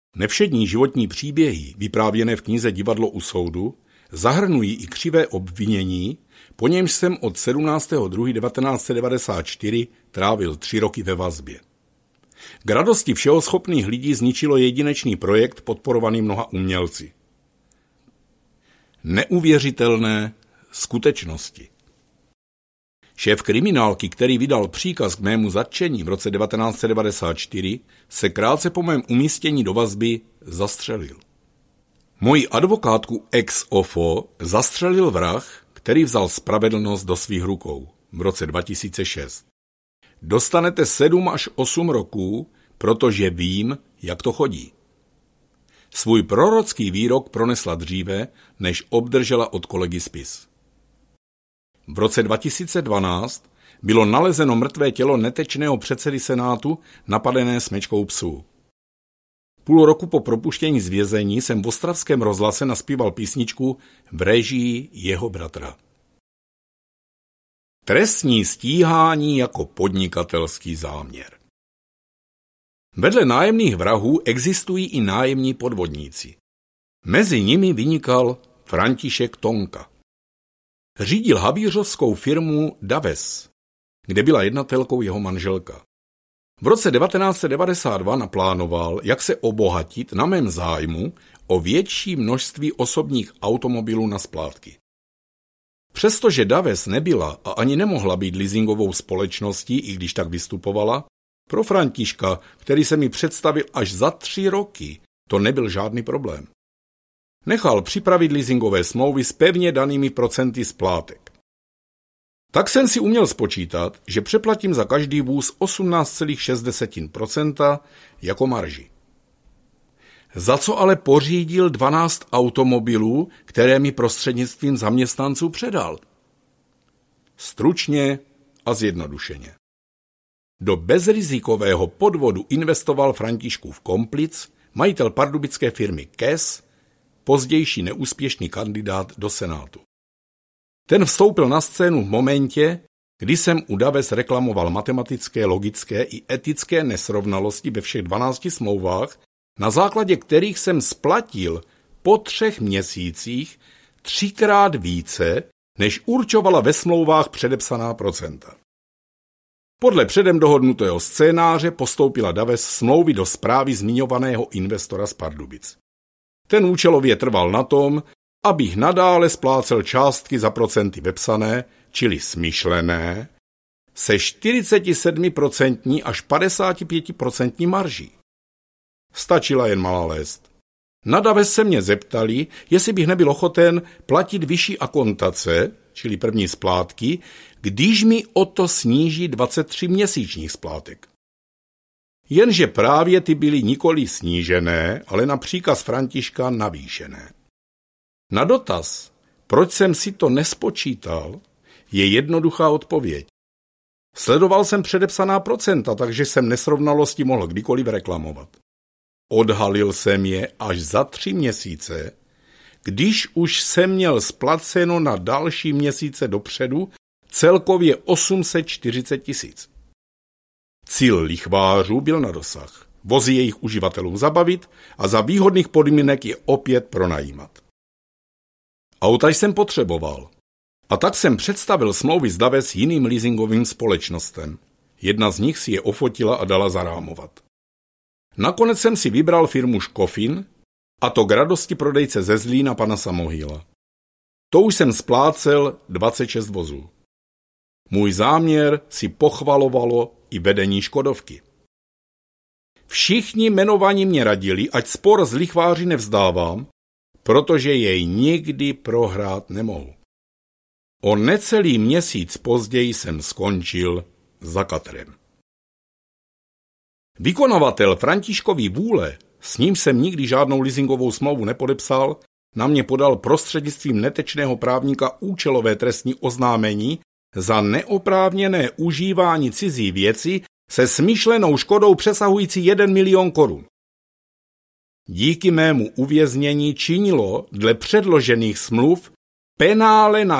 Nevšední životní příběhy, vyprávěné v knize Divadlo u soudu, zahrnují i křivé obvinění, po němž jsem od 17.2.1994 trávil 3 roky ve vazbě. K radosti všehoschopných lidí zničilo jedinečný projekt podporovaný mnoha umělci. Neuvěřitelné skutečnosti. Šéf kriminálky, který vydal příkaz k mému zatčení v roce 1994, se krátce po mém umístění do vazby zastřelil. Moji advokátku ex ofo zastřelil vrah, který vzal spravedlnost do svých rukou v roce 2006. Dostanete 7 až 8 roků, protože vím, jak to chodí. Svůj prorocký výrok pronesla dříve, než obdržela od kolegy spis. V roce 2012 bylo nalezeno mrtvé tělo netečného předsedy Senátu napadené smečkou psů. Půl roku po propuštění z vězení jsem v ostravském rozhlase naspíval písničku v režii jeho bratra. Trestní stíhání jako podnikatelský záměr. Vedle nájemných vrahů existují i nájemní podvodníci. Mezi nimi vynikal František Tonka. Řídil havířovskou firmu Daves, kde byla jednatelkou jeho manželka. V roce 1992 naplánoval, jak se obohatit na mém zájmu o větší množství osobních automobilů na splátky. Přestože Daves nebyla a ani nemohla být leasingovou společností, i když tak vystupovala, pro Františka, který se mi představil až za 3 roky, to nebyl žádný problém. Nechal připravit leasingové smlouvy s pevně danými procenty splátek. Tak jsem si uměl spočítat, že přeplatím za každý vůz 18,6% jako marži. Za co ale pořídil 12 automobilů, které mi prostřednictvím zaměstnanců předal? Stručně a zjednodušeně. Do bezrizikového podvodu investoval Františkův komplic, majitel pardubické firmy KES, pozdější neúspěšný kandidát do Senátu. Ten vstoupil na scénu v momentě, kdy jsem u Daves reklamoval matematické, logické i etické nesrovnalosti ve všech 12 smlouvách, na základě kterých jsem splatil po 3 měsících 3krát více, než určovala ve smlouvách předepsaná procenta. Podle předem dohodnutého scénáře postoupila Daves smlouvy do správy zmiňovaného investora z Pardubic. Ten účelově trval na tom, abych nadále splácel částky za procenty vepsané, čili smyšlené, se 47% až 55% marží. Stačila jen malá lest. Na Daves se mě zeptali, jestli bych nebyl ochoten platit vyšší akontace, čili první splátky, když mi o to sníží 23 měsíčních splátek. Jenže právě ty byly nikoli snížené, ale na příkaz Františka navýšené. Na dotaz, proč jsem si to nespočítal, je jednoduchá odpověď. Sledoval jsem předepsaná procenta, takže jsem nesrovnalosti mohl kdykoliv reklamovat. Odhalil jsem je až za 3 měsíce, když už jsem měl splaceno na další měsíce dopředu celkově 840 000. Cíl lichvářů byl na dosah. Vozy jejich uživatelů zabavit a za výhodných podmínek je opět pronajímat. Auta jsem potřeboval. A tak jsem představil smlouvy s Daves jiným leasingovým společnostem. Jedna z nich si je ofotila a dala zarámovat. Nakonec jsem si vybral firmu Škofin, a to k radosti prodejce ze Zlína pana Samohýla. To už jsem splácel 26 vozů. Můj záměr si pochvalovalo i vedení Škodovky. Všichni jmenovaní mě radili, ať spor s lichváři nevzdávám, protože jej nikdy prohrát nemohu. O necelý měsíc později jsem skončil za katrem. Vykonavatel Františkovy vůle, s ním jsem nikdy žádnou leasingovou smlouvu nepodepsal, na mě podal prostřednictvím netečného právníka účelové trestní oznámení za neoprávněné užívání cizí věci se smyšlenou škodou přesahující 1 milion korun. Díky mému uvěznění činilo dle předložených smluv penále na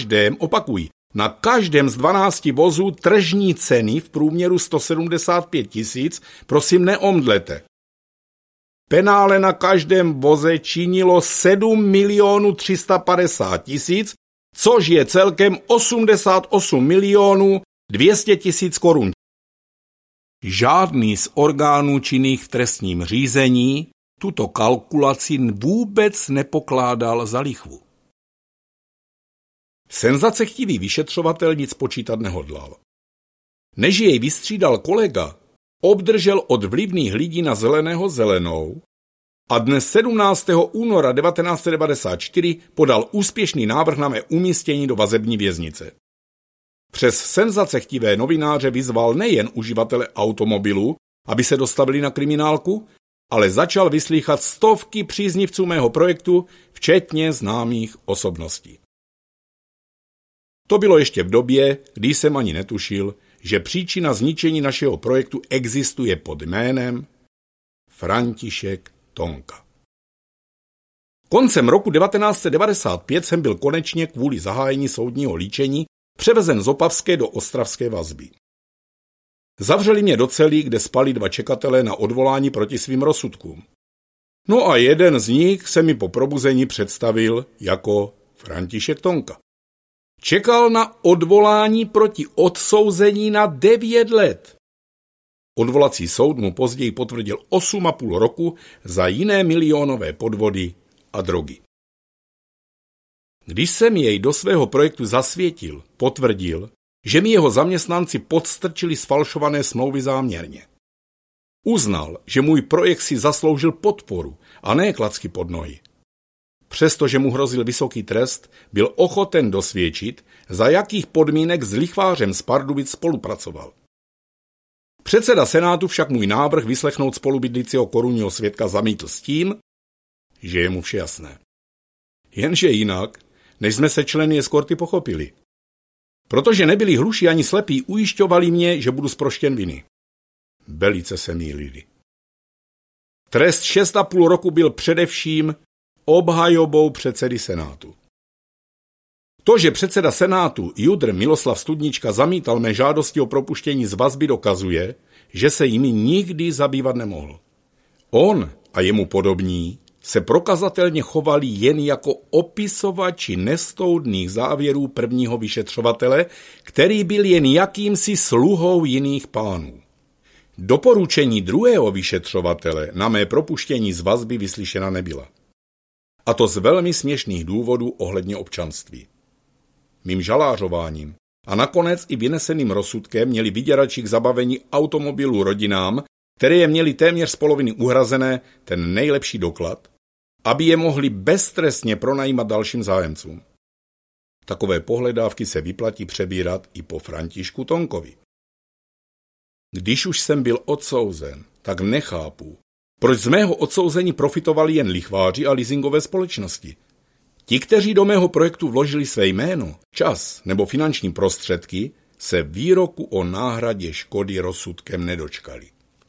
každém z 12 vozů tržní ceny v průměru 175 000, prosím neomdlete. Penále na každém voze činilo 7 350 000, což je celkem 88 200 000 korun. Žádný z orgánů činných v trestním řízení tuto kalkulaci vůbec nepokládal za lichvu. Senzacechtivý vyšetřovatel nic počítat nehodlal. Než jej vystřídal kolega, obdržel od vlivných lidí na Zeleného zelenou a dnes 17. února 1994 podal úspěšný návrh na mé umístění do vazební věznice. Přes senzacechtivé novináře vyzval nejen uživatele automobilu, aby se dostavili na kriminálku, ale začal vyslýchat stovky příznivců mého projektu, včetně známých osobností. To bylo ještě v době, kdy jsem ani netušil, že příčina zničení našeho projektu existuje pod jménem František Tonka. Koncem roku 1995 jsem byl konečně kvůli zahájení soudního líčení převezen z Opavské do ostravské vazby. Zavřeli mě do cely, kde spali 2 čekatelé na odvolání proti svým rozsudkům. No a jeden z nich se mi po probuzení představil jako František Tonka. Čekal na odvolání proti odsouzení na 9 let. Odvolací soud mu později potvrdil 8,5 roku za jiné milionové podvody a drogy. Když jsem jej do svého projektu zasvětil, potvrdil, že mi jeho zaměstnanci podstrčili sfalšované smlouvy záměrně. Uznal, že můj projekt si zasloužil podporu a ne klacky pod nohy. Přestože mu hrozil vysoký trest, byl ochoten dosvědčit, za jakých podmínek s lichvářem z Pardubic spolupracoval. Předseda Senátu však můj návrh vyslechnout spolubydlícího korunního svědka zamítl s tím, že je mu vše jasné. Jenže jinak, než jsme se členy eskorty pochopili. Protože nebyli hluší ani slepí, ujišťovali mě, že budu zproštěn viny. Velice se mýlili. Trest 6,5 roku byl především obhajobou předsedy Senátu. To, že předseda Senátu Judr Miloslav Studnička zamítal mé žádosti o propuštění z vazby, dokazuje, že se jimi nikdy zabývat nemohl. On a jemu podobní se prokazatelně chovali jen jako opisovači nestoudných závěrů prvního vyšetřovatele, který byl jen jakýmsi sluhou jiných pánů. Doporučení druhého vyšetřovatele na mé propuštění z vazby vyslyšena nebyla. A to z velmi směšných důvodů ohledně občanství. Mým žalářováním a nakonec i vyneseným rozsudkem měli vyděrači k zabavení automobilů rodinám, které je měli téměř z poloviny uhrazené, ten nejlepší doklad, aby je mohli beztrestně pronajímat dalším zájemcům. Takové pohledávky se vyplatí přebírat i po Františku Tonkovi. Když už jsem byl odsouzen, tak nechápu, proč z mého odsouzení profitovali jen lichváři a leasingové společnosti. Ti, kteří do mého projektu vložili své jméno, čas nebo finanční prostředky, se výroku o náhradě škody rozsudkem nedočkali.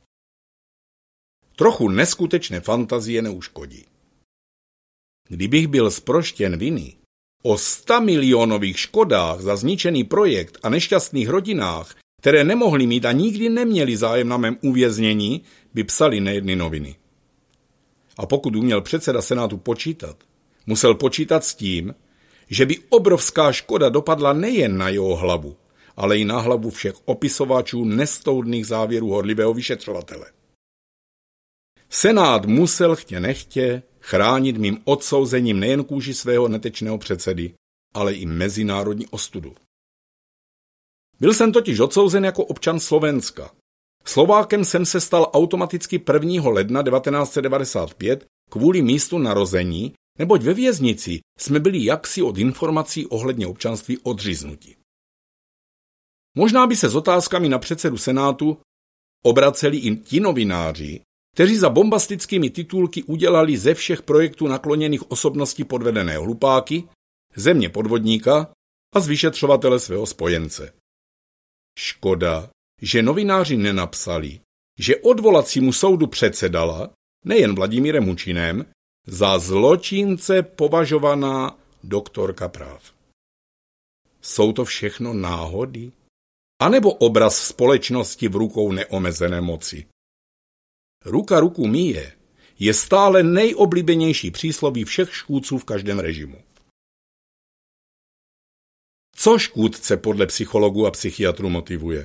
Trochu neskutečné fantazie neuškodí. Kdybych byl zproštěn viny o 100 milionových škodách za zničený projekt a nešťastných rodinách, které nemohly mít a nikdy neměli zájem na mém uvěznění, by psali nejedny noviny. A pokud uměl předseda Senátu počítat, musel počítat s tím, že by obrovská škoda dopadla nejen na jeho hlavu, ale i na hlavu všech opisovačů nestoudných závěrů horlivého vyšetřovatele. Senát musel chtě nechtě chránit mým odsouzením nejen kůži svého netečného předsedy, ale i mezinárodní ostudu. Byl jsem totiž odsouzen jako občan Slovenska. Slovákem jsem se stal automaticky 1. ledna 1995 kvůli místu narození, neboť ve věznici jsme byli jaksi od informací ohledně občanství odříznuti. Možná by se s otázkami na předsedu Senátu obraceli i ti novináři, kteří za bombastickými titulky udělali ze všech projektů nakloněných osobností podvedené hlupáky, země podvodníka a z vyšetřovatele svého spojence. Škoda, že novináři nenapsali, že odvolacímu soudu předsedala, nejen Vladimírem Hučinem, za zločince považovaná doktorka práv. Jsou to všechno náhody? A nebo obraz společnosti v rukou neomezené moci? Ruka ruku míje je stále nejoblíbenější přísloví všech škůdců v každém režimu. Co škůdce podle psychologů a psychiatrů motivuje?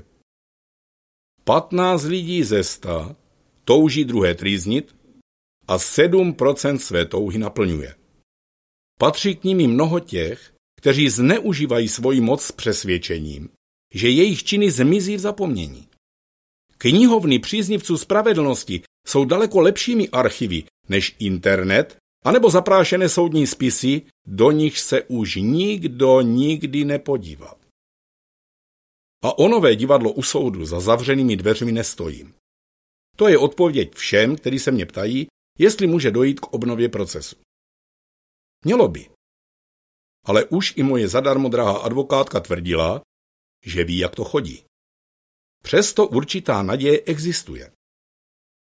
15 lidí ze 100 touží druhé trýznit a 7% své touhy naplňuje. Patří k nim i mnoho těch, kteří zneužívají svoji moc s přesvědčením, že jejich činy zmizí v zapomnění. Knihovny příznivců spravedlnosti jsou daleko lepšími archivy než internet anebo zaprášené soudní spisy, do nich se už nikdo nikdy nepodívá. A o nové divadlo u soudu za zavřenými dveřmi nestojím. To je odpověď všem, kteří se mě ptají, jestli může dojít k obnově procesu. Mělo by. Ale už i moje zadarmo drahá advokátka tvrdila, že ví, jak to chodí. Přesto určitá naděje existuje.